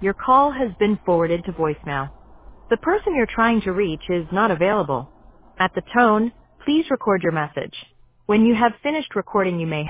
Your call has been forwarded to voicemail. The person you're trying to reach is not available. At the tone, please record your message. When you have finished recording, you may